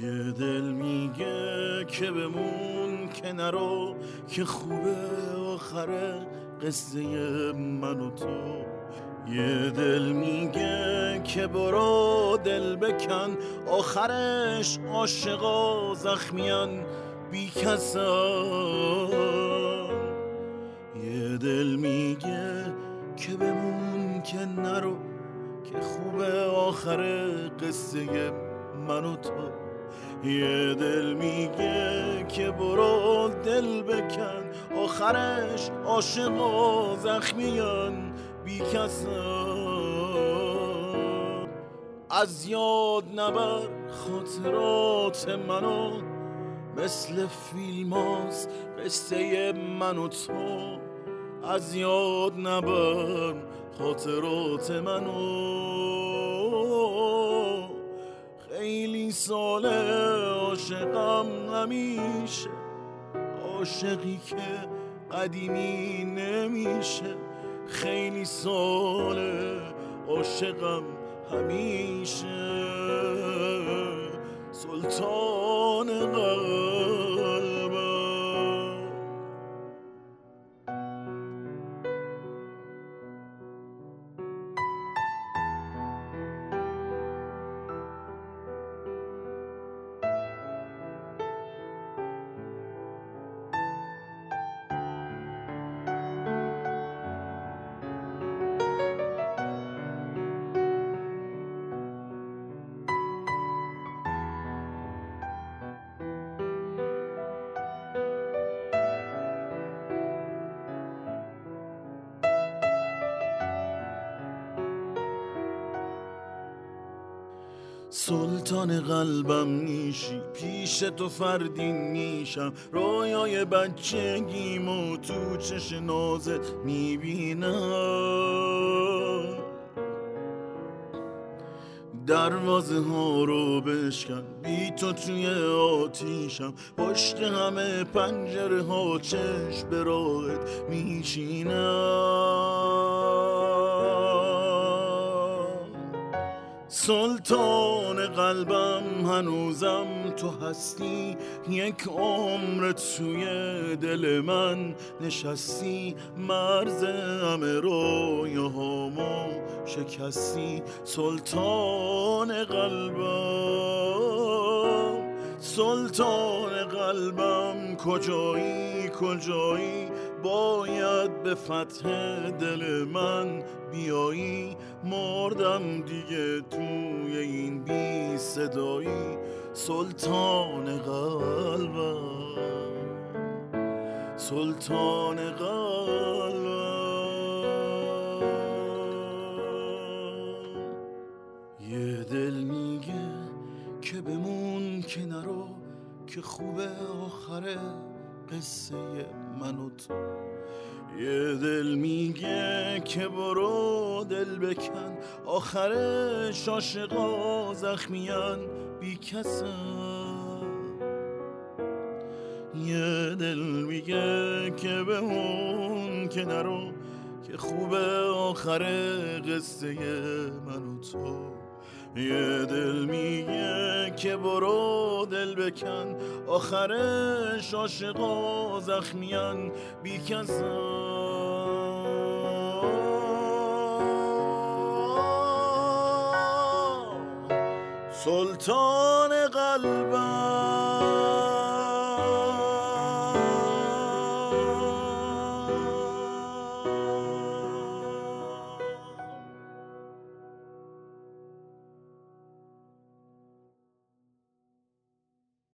یه دل میگه که بمون که نرو، که خوبه آخره قصه من و تو. یه دل میگه که برو دل بکن، آخرش عاشقا زخمیان بی کسان. یه دل میگه که بمون که نرو، که خوبه آخر قصه من و تو. یه دل میگه که برو دل بکن، آخرش عاشقا زخمیان بی کسان. از یاد نبر خاطرات منو، مثل فیلم هاست قصه من و تو. از یاد نبر خاطرات منو، خیلی ساله عاشقم همیشه، عاشقی که قدیمی نمیشه. خیلی ساله عاشقم همیشه، سلطان قلبم. سلطان قلبم نیشی، پیش تو فردین میشم. رویای بچگیمو تو چش نازت میبینم. دروازه ها رو بشکن، بی تو توی آتیشم. پشت همه پنجره ها چشم به راهت میشینم. سلطان قلبم هنوزم تو هستی، یک عمر توی دل من نشستی. مرز همه رویاهامو شکستی. سلطان قلبم، سلطان قلبم، کجایی کجایی؟ باید به فتح دل من بیایی. مردم دیگه توی این بی صدایی. سلطان قلبم، سلطان قلبم. یه دل میگه که بمون که نرو، که خوبه آخره قصه من و تو. یه دل میگه که برو دل بکن، آخرش عاشقا زخمیان بی کسن. یه دل میگه که بمون که نرو، که خوبه آخر قصه من و تو. یه دل میگه که برو دل بکن، آخرش عاشقا زخمیان بی کسن. سلطان قلبم.